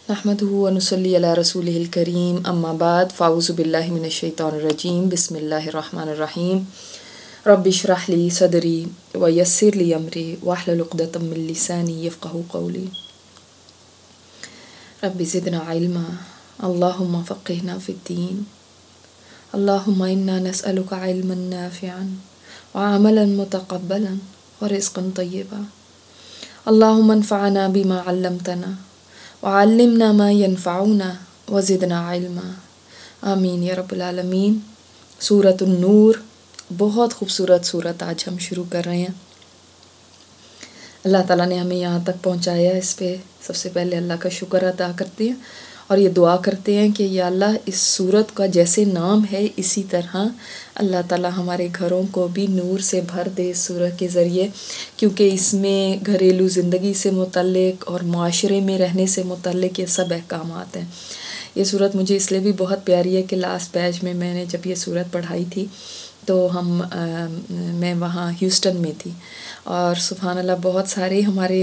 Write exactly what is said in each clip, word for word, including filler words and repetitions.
नहमदुहु व नुसल्ली अला रसूलिहिल करीम अम्मा बाद फ़ाऊज़ु बिल्लाहि मिनश शैतानिर रजीम बिस्मिल्लाहिर रहमानिर रहीम रब्बि इश्रह ली सदरी व यस्सिर ली अमरी वहलुल उक़दतम मिन लिसानी यफ़क़हू क़ौली रब्बि ज़िदना इल्मा अल्लाहुम्मा फ़क़्हिना फ़िद्दीन अल्लाहुम्मा इन्ना नस्अलुका इल्मन नाफ़िअन व अमलन मुतक़ब्बलन व रिज़्क़न तय्यबा अल्लाहुम्मा अन्फ़अना बिमा अल्लमतना वअल्लिमना मा यनफ़अुना वज़िदना इल्मा आमीन या रब्बुल आलमीन। सूरतुन नूर, बहुत खूबसूरत सूरत आज हम शुरू कर रहे हैं। अल्लाह ताला ने हमें यहाँ तक पहुँचाया, इस पे सबसे पहले अल्लाह का शुक्र अदा करते हैं और ये दुआ करते हैं कि या अल्लाह इस सूरत का जैसे नाम है इसी तरह अल्लाह ताला हमारे घरों को भी नूर से भर दे इस सूरत के ज़रिए, क्योंकि इसमें घरेलू ज़िंदगी से मुतल्लिक़ और माशरे में रहने से मुतल्लिक़ ये सब अहकामात हैं। ये सूरत मुझे इसलिए भी बहुत प्यारी है कि लास्ट बैच में मैंने जब ये सूरत पढ़ाई थी तो हम आ, मैं वहाँ ह्यूस्टन में थी और सुभान अल्लाह बहुत सारे हमारे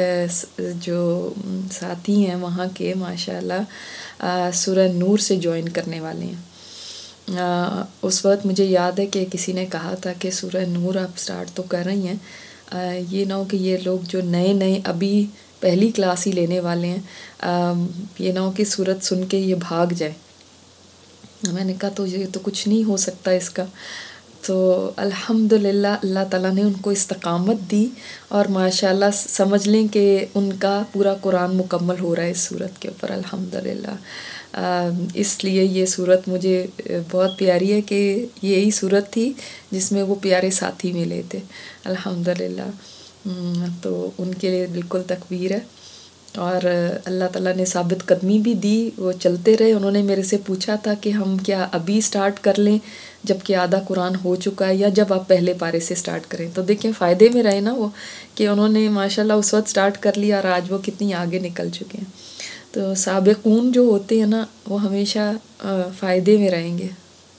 जो साथी हैं वहाँ के माशाअल्लाह सूरह नूर से ज्वाइन करने वाले हैं। आ, उस वक्त मुझे याद है कि किसी ने कहा था कि सूरह नूर आप स्टार्ट तो कर रही हैं, आ, ये ना हो कि ये लोग जो नए नए अभी पहली क्लास ही लेने वाले हैं, आ, ये ना हो कि सूरत सुन के ये भाग जाए। मैंने कहा तो ये तो कुछ नहीं हो सकता इसका। तो अल्हम्दुलिल्लाह अल्लाह ताला ने उनको इस्तकामत दी और माशाल्लाह समझ लें कि उनका पूरा कुरान मुकम्मल हो रहा है इस सूरत के ऊपर अल्हम्दुलिल्लाह। इसलिए ये सूरत मुझे बहुत प्यारी है कि यही सूरत थी जिसमें वो प्यारे साथी मिले थे अल्हम्दुलिल्लाह। तो उनके लिए बिल्कुल तकबीर है और अल्लाह ताला ने साबित कदमी भी दी, वो चलते रहे। उन्होंने मेरे से पूछा था कि हम क्या अभी स्टार्ट कर लें जबकि आधा कुरान हो चुका है या जब आप पहले पारे से स्टार्ट करें। तो देखें फ़ायदे में रहे ना वो कि उन्होंने माशाल्लाह उस वक्त स्टार्ट कर लिया और आज वो कितनी आगे निकल चुके हैं। तो साबिक़ून जो होते हैं ना वो हमेशा फ़ायदे में रहेंगे।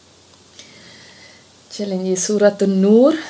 चलेंगे, सूरत नूर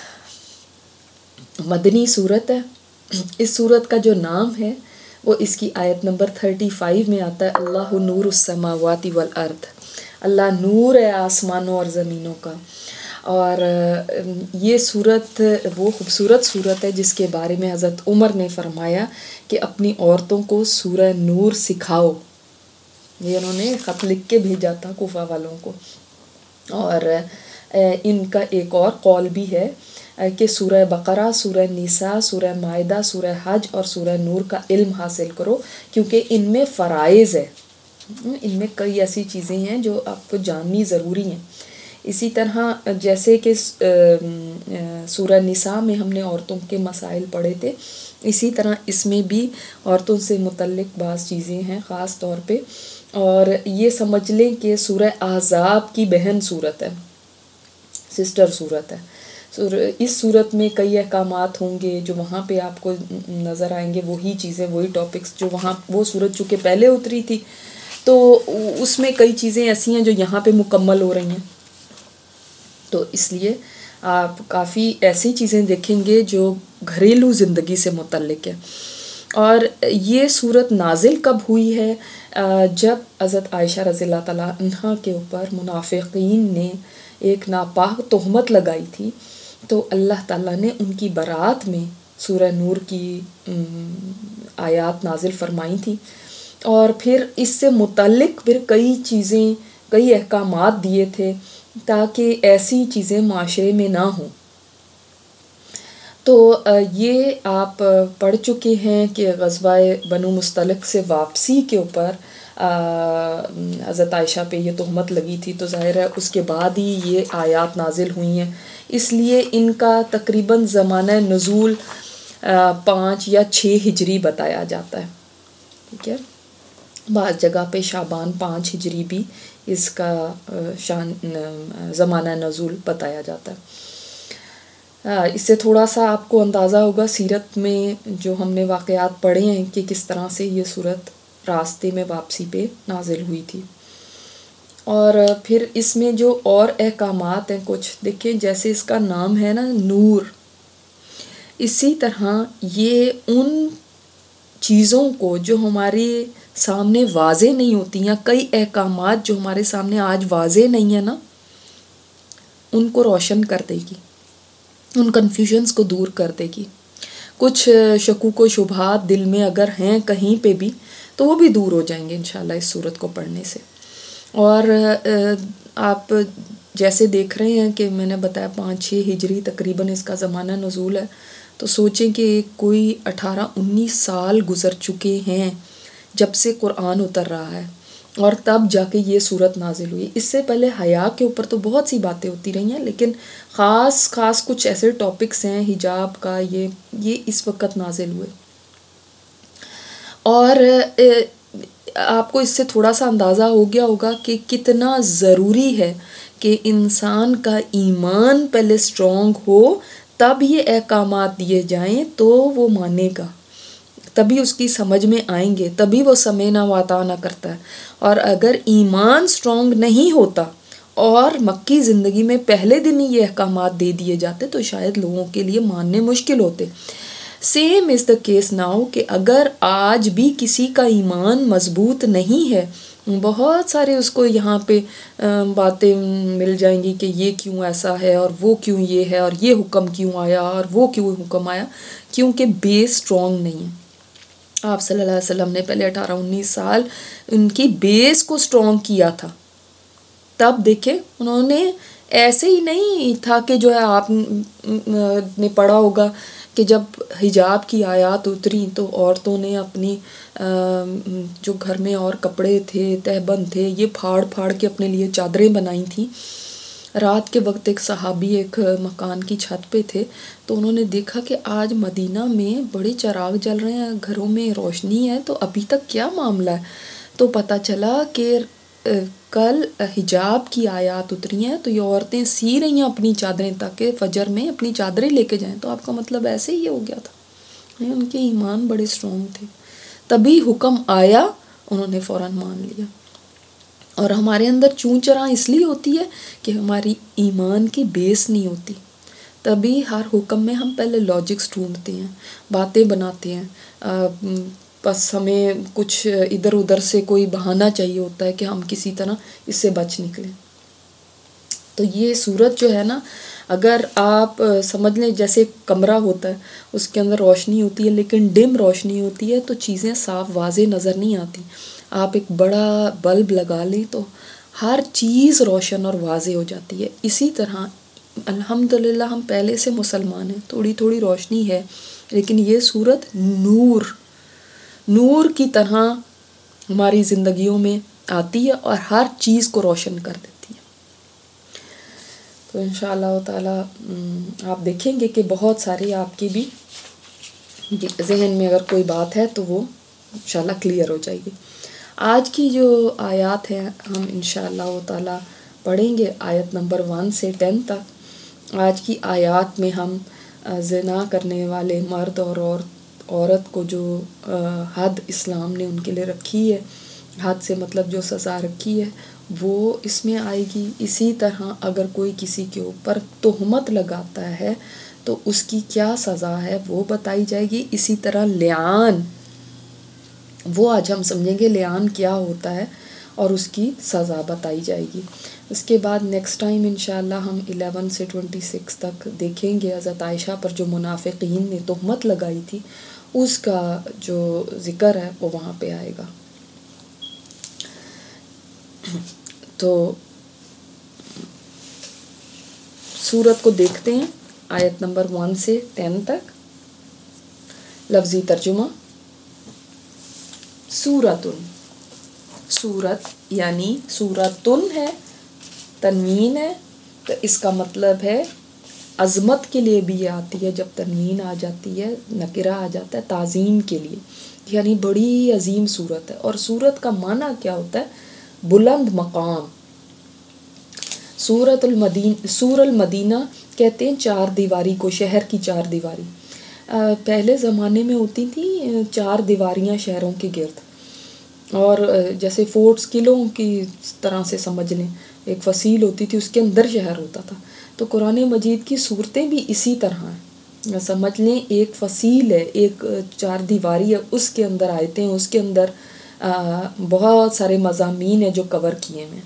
मदनी सूरत है। इस सूरत का जो नाम है वो इसकी आयत नंबर थर्टी फाइव में आता है, अल्लाहु नूरुस समावाति वल अर्द। अल्लाह नूर है आसमानों और ज़मीनों का। और ये सूरत वो खूबसूरत सूरत है जिसके बारे में हज़रत उमर ने फरमाया कि अपनी औरतों को सूरह नूर सिखाओ। ये उन्होंने ख़त लिख के भेजा था कुफा वालों को। और इनका एक और कौल भी है कि सूरह बकरा, सूरह निसा, सूरह मायदा, सूरह हज और सूरह नूर का इल्म हासिल करो, क्योंकि इनमें फ़राइज़ है, इनमें कई ऐसी चीज़ें हैं जो आपको जाननी ज़रूरी हैं। इसी तरह जैसे कि सूरह निसा में हमने औरतों के मसाइल पढ़े थे, इसी तरह इसमें भी औरतों से मुतल्लिक़ बाज़ चीज़ें हैं ख़ास तौर पे। और ये समझ लें कि सूरह अहज़ाब की बहन सूरत है, सिस्टर सूरत है। इस सूरत में कई अहकामात होंगे जो वहाँ पे आपको नज़र आएंगे, वही चीज़ें वही टॉपिक्स जो वहाँ वो सूरत चूँकि पहले उतरी थी तो उसमें कई चीज़ें ऐसी हैं जो यहाँ पे मुकम्मल हो रही हैं। तो इसलिए आप काफ़ी ऐसी चीज़ें देखेंगे जो घरेलू ज़िंदगी से मुतल्लिक़ है। और ये सूरत नाजिल कब हुई है? जब हज़रत आयशा रज़ियल्लाहु तआला अन्हा के ऊपर मुनाफ़िक़ीन ने एक नापाक तोहमत लगाई थी, तो अल्लाह ताला ने उनकी बरात में सूरह नूर की आयत नाजिल फरमाई थी। और फिर इससे मुतल्लिक़ फिर कई चीज़ें कई अहकामात दिए थे ताकि ऐसी चीज़ें माशरे में ना हों। तो ये आप पढ़ चुके हैं कि ग़ज़वाए बनु मुस्तलिक़ से वापसी के ऊपर हज़रत आयशा पे ये तोहमत लगी थी, तो ज़ाहिर है उसके बाद ही ये आयत नाजिल हुई हैं। इसलिए इनका तकरीबन ज़माना नुज़ूल पाँच या छः हिजरी बताया जाता है, ठीक है। बाज़ जगह पे शाबान पाँच हिजरी भी इसका शान ज़माना नुज़ूल बताया जाता है। इससे थोड़ा सा आपको अंदाज़ा होगा सीरत में जो हमने वाक़यात पढ़े हैं कि किस तरह से ये सूरत रास्ते में वापसी पे नाजिल हुई थी। और फिर इसमें जो और अहकामात हैं कुछ देखें, जैसे इसका नाम है ना नूर, इसी तरह ये उन چیزوں کو جو ہمارے سامنے واضح نہیں ہوتی ہیں، کئی احکامات جو ہمارے سامنے آج واضح نہیں ہیں نا، ان کو روشن کر دے گی، ان کنفیوژنس کو دور کر دے گی. کچھ شکوک و شبہات دل میں اگر ہیں کہیں پہ بھی تو وہ بھی دور ہو جائیں گے انشاءاللہ اس صورت کو پڑھنے سے. اور آپ جیسے دیکھ رہے ہیں کہ میں نے بتایا پانچ چھ ہجری تقریباً اس کا زمانہ نزول ہے، تو سوچیں کہ کوئی اٹھارہ انیس سال گزر چکے ہیں جب سے قرآن اتر رہا ہے اور تب جا کے یہ صورت نازل ہوئی. اس سے پہلے حیا کے اوپر تو بہت سی باتیں ہوتی رہی ہیں، لیکن خاص خاص کچھ ایسے ٹاپکس ہیں حجاب کا، یہ یہ اس وقت نازل ہوئے. اور آپ کو اس سے تھوڑا سا اندازہ ہو گیا ہوگا کہ کتنا ضروری ہے کہ انسان کا ایمان پہلے اسٹرانگ ہو، تب یہ احکامات دیے جائیں تو وہ مانے گا، تبھی اس کی سمجھ میں آئیں گے، تبھی وہ سمعنا واطعنا کرتا ہے. اور اگر ایمان اسٹرانگ نہیں ہوتا اور مکی زندگی میں پہلے دن ہی یہ احکامات دے دیے جاتے تو شاید لوگوں کے لیے ماننے مشکل ہوتے. Same is the case now کہ اگر آج بھی کسی کا ایمان مضبوط نہیں ہے، بہت سارے اس کو یہاں پہ باتیں مل جائیں گی کہ یہ کیوں ایسا ہے اور وہ کیوں یہ ہے اور یہ حکم کیوں آیا اور وہ کیوں حکم آیا، کیونکہ بیس اسٹرانگ نہیں ہے. آپ صلی اللہ علیہ وسلم نے پہلے اٹھارہ انیس سال ان کی بیس کو اسٹرانگ کیا تھا. تب دیکھیں انہوں نے ایسے ہی نہیں تھا کہ جو ہے آپ نے پڑھا ہوگا کہ جب حجاب کی آیات اتری تو عورتوں نے اپنی جو گھر میں اور کپڑے تھے تہبند تھے یہ پھاڑ پھاڑ کے اپنے لیے چادریں بنائی تھیں. رات کے وقت ایک صحابی ایک مکان کی چھت پہ تھے تو انہوں نے دیکھا کہ آج مدینہ میں بڑے چراغ جل رہے ہیں، گھروں میں روشنی ہے، تو ابھی تک کیا معاملہ ہے. تو پتہ چلا کہ کل حجاب کی آیات اتری ہیں تو یہ عورتیں سی رہی ہیں اپنی چادریں تاکہ فجر میں اپنی چادریں لے کے جائیں. تو آپ کا مطلب ایسے ہی ہو گیا تھا، ان کے ایمان بڑے اسٹرانگ تھے، تبھی حکم آیا انہوں نے فوراً مان لیا. اور ہمارے اندر چون چراں اس لیے ہوتی ہے کہ ہماری ایمان کی بیس نہیں ہوتی، تبھی ہر حکم میں ہم پہلے لاجکس ڈھونڈتے ہیں، باتیں بناتے ہیں، بس ہمیں کچھ ادھر ادھر سے کوئی بہانہ چاہیے ہوتا ہے کہ ہم کسی طرح اس سے بچ نکلیں. تو یہ صورت جو ہے نا، اگر آپ سمجھ لیں جیسے کمرہ ہوتا ہے اس کے اندر روشنی ہوتی ہے لیکن ڈم روشنی ہوتی ہے تو چیزیں صاف واضح نظر نہیں آتی. آپ ایک بڑا بلب لگا لیں تو ہر چیز روشن اور واضح ہو جاتی ہے. اسی طرح الحمدللہ ہم پہلے سے مسلمان ہیں، تھوڑی تھوڑی روشنی ہے، لیکن یہ صورت نور نور کی طرح ہماری زندگیوں میں آتی ہے اور ہر چیز کو روشن کر دیتی ہے. تو انشاءاللہ تعالیٰ آپ دیکھیں گے کہ بہت ساری آپ کی بھی ذہن میں اگر کوئی بات ہے تو وہ انشاءاللہ کلیئر ہو جائے گی. آج کی جو آیات ہیں ہم انشاءاللہ تعالیٰ پڑھیں گے آیت نمبر ون سے ٹین تک. آج کی آیات میں ہم زنا کرنے والے مرد اور عورت عورت کو جو حد اسلام نے ان کے لیے رکھی ہے، حد سے مطلب جو سزا رکھی ہے وہ اس میں آئے گی. اسی طرح اگر کوئی کسی کے اوپر تہمت لگاتا ہے تو اس کی کیا سزا ہے وہ بتائی جائے گی. اسی طرح لعان، وہ آج ہم سمجھیں گے لعان کیا ہوتا ہے اور اس کی سزا بتائی جائے گی. اس کے بعد نیکسٹ ٹائم انشاءاللہ ہم الیون سے ٹوینٹی سکس تک دیکھیں گے حضرت عائشہ پر جو منافقین نے تہمت لگائی تھی اس کا جو ذکر ہے وہ وہاں پہ آئے گا. تو سورت کو دیکھتے ہیں آیت نمبر ون سے ٹین تک. لفظی ترجمہ، سورتن، سورت یعنی سورتن ہے، تنوین ہے تو اس کا مطلب ہے عظمت کے لیے بھی یہ آتی ہے. جب تنوین آ جاتی ہے، نکرہ آ جاتا ہے تعظیم کے لیے، یعنی بڑی عظیم صورت ہے. اور صورت کا معنی کیا ہوتا ہے؟ بلند مقام. سورت المدین سور المدینہ کہتے ہیں چار دیواری کو، شہر کی چار دیواری. پہلے زمانے میں ہوتی تھیں چار دیواریاں شہروں کے گرد، اور جیسے فورٹس قلعوں کی طرح سے سمجھ لیں، ایک فصیل ہوتی تھی اس کے اندر شہر ہوتا تھا. تو قرآن مجید کی صورتیں بھی اسی طرح ہیں. سمجھ لیں ایک فصیل ہے، ایک چار دیواری ہے، اس کے اندر آیتیں، اس کے اندر بہت سارے مضامین ہیں جو کور کیے ہیں.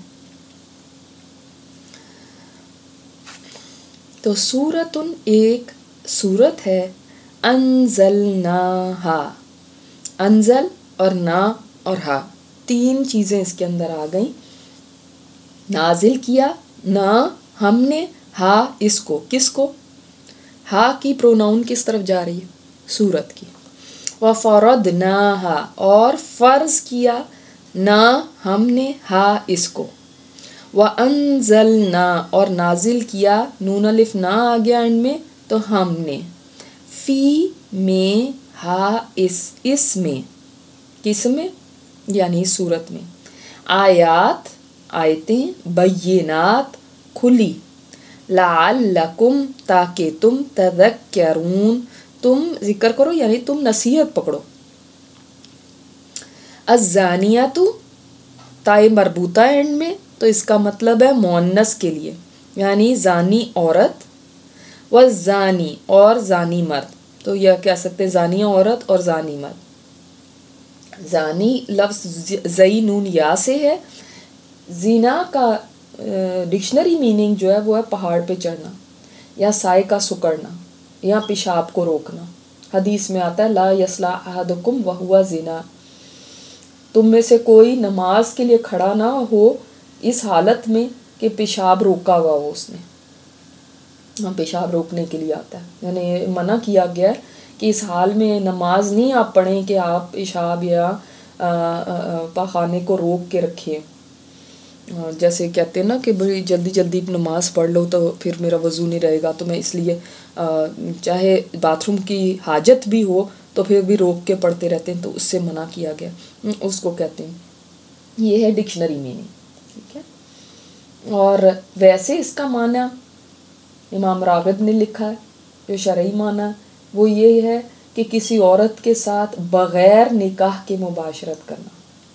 تو سورتن ایک سورت ہے، انزلناہا، انزل اور نا اور ہا تین چیزیں اس کے اندر آ گئیں. نازل کیا، نا ہم نے، ہا اس کو، کس کو؟ ہا کی پروناؤن کس طرف جا رہی ہے؟ سورت کی. وفرضناہا اور فرض کیا، نا ہم نے، ہا اس کو. وانزلنا اور نازل کیا، نون الف نا آ گیا اینڈ میں تو ہم نے. فی میں، ہا اس، اس میں، کس میں؟ یعنی سورت میں. آیات آیتیں، بینات کھلی، لعلکم تاکہ تم، تذکرون تم ذکر کرو یعنی تم نصیحت پکڑو. الزانیۃ تائے مربوطہ اینڈ میں تو اس کا مطلب ہے مؤنث کے لیے، یعنی زانی عورت، والزانی اور زانی مرد. تو یہ کہہ سکتے زانیہ عورت اور زانی مرد. زانی لفظ زئی نون یا سے ہے. زنا کا ڈکشنری میننگ جو ہے وہ ہے پہاڑ پہ چڑھنا یا سائے کا سکڑنا یا پیشاب کو روکنا. حدیث میں آتا ہے لا یصلح احدکم وہو زنا، تم میں سے کوئی نماز کے لیے کھڑا نہ ہو اس حالت میں کہ پیشاب روکا ہوا ہو اس نے. ہاں پیشاب روکنے کے لیے آتا ہے، یعنی منع کیا گیا ہے کہ اس حال میں نماز نہیں آپ پڑھیں کہ آپ پیشاب یا پاخانے کو روک کے رکھیں. جیسے کہتے ہیں نا کہ بڑی جلدی جلدی نماز پڑھ لو تو پھر میرا وضو نہیں رہے گا، تو میں اس لیے چاہے باتھ روم کی حاجت بھی ہو تو پھر بھی روک کے پڑھتے رہتے ہیں، تو اس سے منع کیا گیا، اس کو کہتے ہیں. یہ ہے ڈکشنری میننگ. ٹھیک ہے. اور ویسے اس کا معنی امام راغب نے لکھا ہے، جو شرعی معنی وہ یہ ہے کہ کسی عورت کے ساتھ بغیر نکاح کے مباشرت کرنا،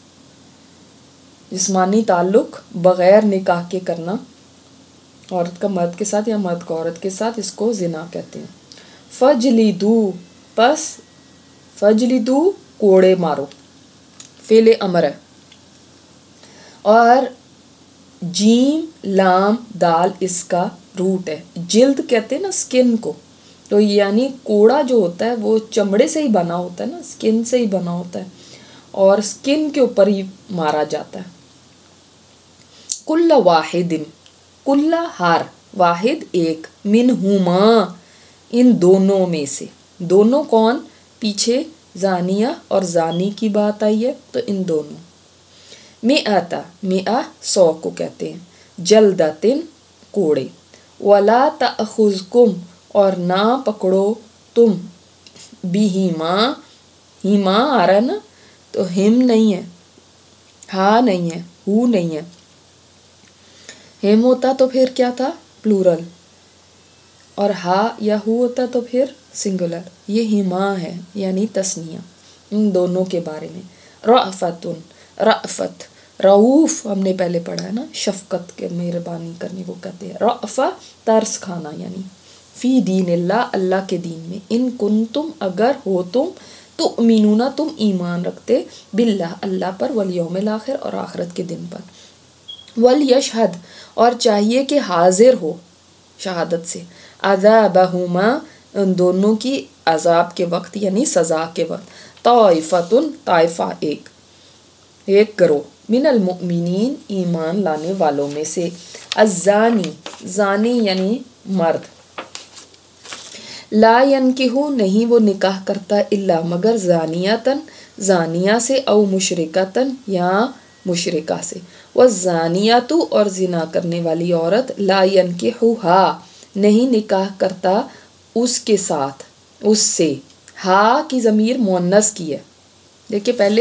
جسمانی تعلق بغیر نکاح کے کرنا، عورت کا مرد کے ساتھ یا مرد کا عورت کے ساتھ، اس کو زنا کہتے ہیں. فجلدو پس فجلدو کوڑے مارو، فعل امر ہے. اور جیم لام دال اس کا روٹ ہے. جلد کہتے ہیں نا سکن کو، تو یعنی کوڑا جو ہوتا ہے وہ چمڑے سے ہی بنا ہوتا ہے نا، سکن سے ہی بنا ہوتا ہے اور سکن کے اوپر ہی مارا جاتا ہے. کل واحد، کل ہر، واحد ایک، منہما ان دونوں میں سے. دونوں کون؟ پیچھے زانیہ اور زانی کی بات آئی ہے تو ان دونوں. مئتا، مئہ سو کو کہتے ہیں. جلدتن کوڑے. ولا تأخذکم اور نہ پکڑو تم، بہما، ہما آ رہا ہے نا تو ہم نہیں ہے، ہا نہیں ہے، ہو نہیں ہے. ہم ہوتا تو پھر کیا تھا؟ پلورل. اور ہا یا ہو ہوتا تو پھر سنگولر. یہ ہما ہے یعنی تثنیہ. ان دونوں کے بارے میں. رأفتن، رأفت، رعوف ہم نے پہلے پڑھا ہے نا، شفقت کے مہربانی کرنے کو کہتے ہیں. رأفہ ترس کھانا یعنی. فی دین اللہ، اللہ کے دین میں. ان کنتم اگر ہو تم، تؤمنون تم ایمان رکھتے، باللہ اللہ پر، والیوم الاخر اور آخرت کے دن پر. ولیشہد اور چاہیے کہ حاضر ہو شہادت سے، عذابہما ان دونوں کی عذاب کے وقت یعنی سزا کے وقت. طائفتن طائفہ ایک، ایک گروہ، من المؤمنین ایمان لانے والوں میں سے. الزانی زانی یعنی مرد. لا ینکحو نہیں وہ نکاح کرتا، الا مگر زانیتن زانیہ سے، او مشرکتن یا مشرکہ سے. والزانیۃ اور زنا کرنے والی عورت، لا ینکحوہا نہیں نکاح کرتا اس کے ساتھ، اس سے. ہا کی ضمیر مؤنث کی ہے. دیکھیں پہلے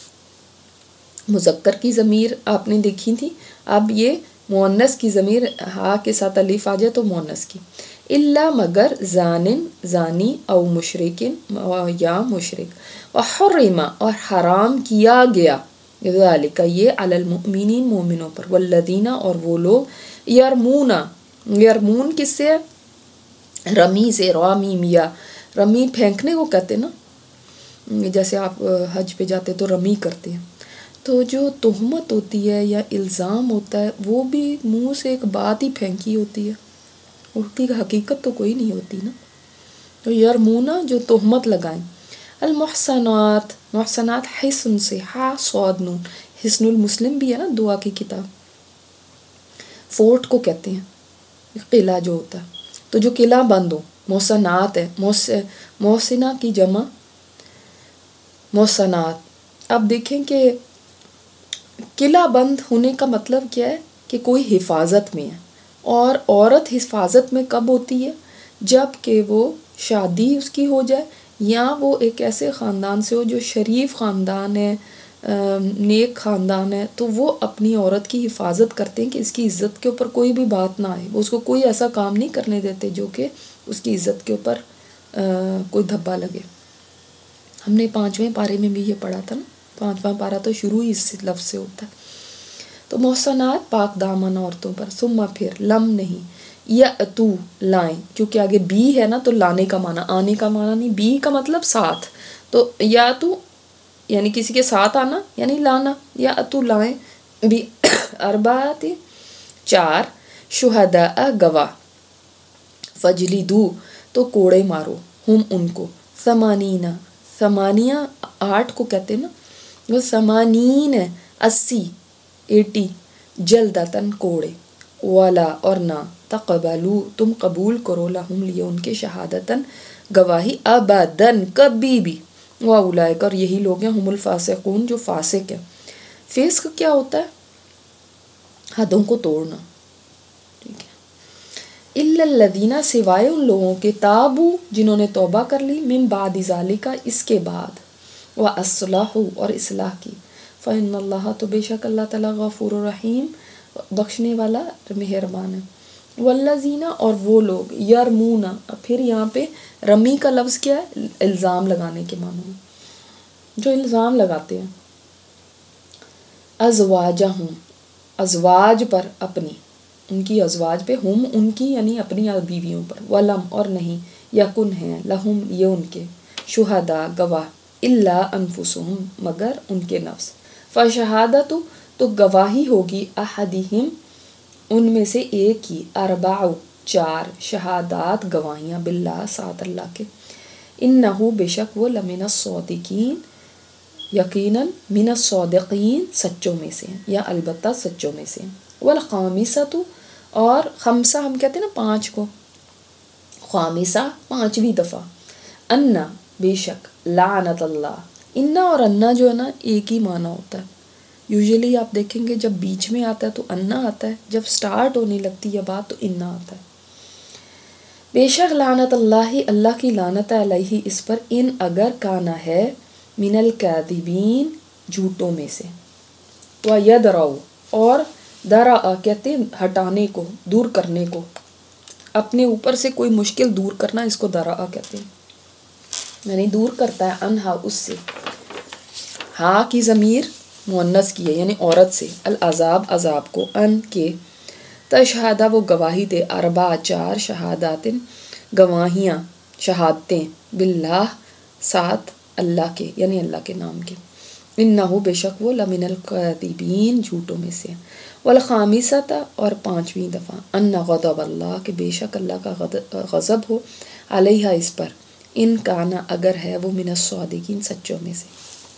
مذکر کی ضمیر آپ نے دیکھی تھی، اب یہ مؤنث کی ضمیر ہا کے ساتھ الف آ جائے تو مؤنث کی. الا مگر زانن زانی، او مشرکن یا مشرک. وحرم اور حرام کیا گیا، ذالک یہ، علی المؤمنین مومنوں پر، والذین اور وہ لوگ، یرمون، یرمون کس سے ہے؟ रमी से रामी मिया, रमी फेंकने को कहते ना, जैसे आप हज पे जाते तो रमी करते हैं। तो जो तोहमत होती है या इल्ज़ाम होता है वो भी मुंह से एक बात ही फेंकी होती है, उसकी हकीकत तो कोई नहीं होती ना। तो यरमूना जो तोहमत लगाएं। अल मुहसनात, मुहसनात हिस्न से, हा सौद नून, हिस्नुल मुस्लिम भी है ना दुआ की किताब, फोर्ट को कहते हैं किला जो होता है। तो जो किला बंद हो, मोहसनात है, मोहस मोहसिना की जमा मोहसनात। अब देखें कि किला बंद होने का मतलब क्या है कि कोई हिफाजत में है, और औरत हिफाजत में कब होती है, जब कि वो शादी उसकी हो जाए या वो एक ऐसे ख़ानदान से हो जो शरीफ ख़ानदान है, नेक ख़ानदान है, तो वो अपनी औरत की हिफाजत करते हैं कि इसकी इज़्ज़त के ऊपर कोई भी बात ना आए, वो उसको कोई ऐसा काम नहीं करने देते जो कि उसकी इज़्ज़त के ऊपर कोई धब्बा लगे। हमने पाँचवें पारे में भी ये पढ़ा था ना, पाँचवा पारा तो शुरू ही इस लफ्ज़ से होता है। तो मोहसनात पाक दामन औरतों पर, सुम्मा फिर, लम नहीं, या तू लाएं, क्योंकि आगे बी है ना तो लाने का माना, आने का माना नहीं, बी का मतलब साथ, तो या तू यानी किसी के साथ आना यानी लाना, या तू लाएं भी अरबात चार, शुहदा गवाह, फजली दू तो कोड़े मारो, हम उनको, समानीना, समानिया आठ को कहते ना, वो समानीन है अस्सी, एटी, जल्दतन कोड़े, वाला और ना, तक़बलू तुम कबूल करो, लहुम लिए उनके, शहादतन गवाही, अबदन कभी भी, वाउलाइक और यही लोग हैं, हुमुल फासिकून जो फासिक है। फिस्क क्या होता है, हदों को तोड़ना, ठीक है। इल्लल्लज़ीना सिवाय उन लोगों के, ताबू जिन्होंने तौबा कर ली, मिन बाद ज़ालिका इसके बाद, व अस्सलाहु और इस्लाह की, फ़इन्नल्लाह तो बेशक अल्लाह ताला गफूर रहीम बख्शने वाला मेहरबान है। वल्लज़ीना और वो लोग, यरमूना, फिर यहाँ पे रमी का लफ्ज़ क्या है, इल्ज़ाम लगाने के मानो में, जो इल्ज़ाम लगाते हैं, अज़वाजहुम अज़वाज पर अपनी, उनकी अज़वाज पे, हम उनकी यानी अपनी बीवियों पर, वलम और नहीं, यकुन है, लहुम ये उनके, शुहदा गवाह, इल्ला अनफुसुहुम मगर उनके नफ्स, फ़शहादतु तो गवाही होगी, अहदिहिम उनमें से एक ही, अरबाउ चार, शहादात गवाहियाँ, बिल्लाह साथ अल्लाह के, इन्नहु बेशक वो लमिनस सौदिकीन यकीनन, मिनस सौदिकीन सच्चों में से हैं, या अलबत्ता सच्चों में से हैं। वल खामिसतु और खमसा हम कहते हैं ना पाँच को, खामिसा पाँचवीं दफ़ा, अन्ना बेशक, लानत अल्लाह, इन्ना और अन्ना जो है ना एक ही माना होता है। यूजुअली आप देखेंगे जब बीच में आता है तो अन्ना आता है, जब स्टार्ट होने लगती है बात तो इन्ना आता है। बेशक लानत अल्लाह ही, अल्लाह की लानत है, अलैहि इस पर, इन अगर काना है, मिनल कादिबीन झूठों में से, व यदराउ और दरा कहते हैं हटाने को, दूर करने को, अपने ऊपर से कोई मुश्किल दूर करना, इसको दरा कहते हैं, यानी दूर करता है, अनहा उससे, हा की ज़मीर मुअन्नस की है यानी औरत से, अल अज़ाब अज़ाब को, अन के, तशहादा वो गवाही दे, अरबा चार, शहादातिन गवाहियाँ, शहादतें, बिल्लाह साथ अल्लाह के यानी अल्लाह के नाम के, इन्नहु बेशक वो लमिनल कादिबीन झूठों में से, वल खामिसता और पाँचवीं दफ़ा, अन्ना गज़ब अल्लाह के बेशक अल्लाह का गज़ब हो, अलैहा इस पर, इन काना अगर है वो मिनस सादिकीन सच्चों में से,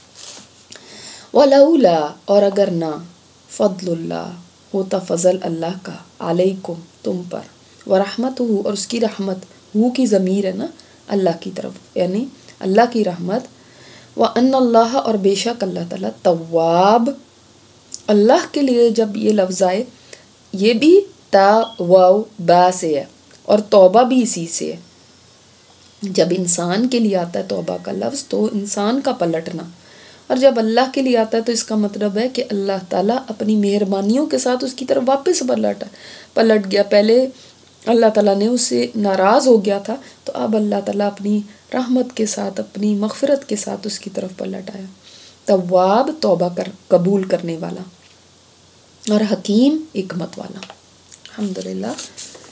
वलौला और अगर ना, फ़द्लुल्लाह होता फ़ज़ल अल्लाह का, अलैकुम तुम पर, व रहमतहू और उसकी रहमत, हू की ज़मीर है ना अल्लाह की तरफ यानी अल्लाह की रहमत, व अन्नल्लाह और बेशक अल्लाह ताला, तव्वाब अल्लाह के लिए जब ये लफ्ज़ आए ये भी ता वाव बा से है और तौबा भी इसी से है। जब इंसान के लिए आता है तौबा का लफ्ज़ तो इंसान का पलटना, और जब अल्लाह के लिए आता है तो इसका मतलब है कि अल्लाह ताला अपनी मेहरबानियों के साथ उसकी तरफ वापस पलटा पलट गया। पहले अल्लाह ताला ने उससे नाराज़ हो गया था तो अब अल्लाह ताला अपनी रहमत के साथ, अपनी मग़फ़िरत के साथ उसकी तरफ पलट आया। तव्वाब तौबा कर कबूल करने वाला और हकीम हिकमत वाला। अल्हम्दुलिल्लाह।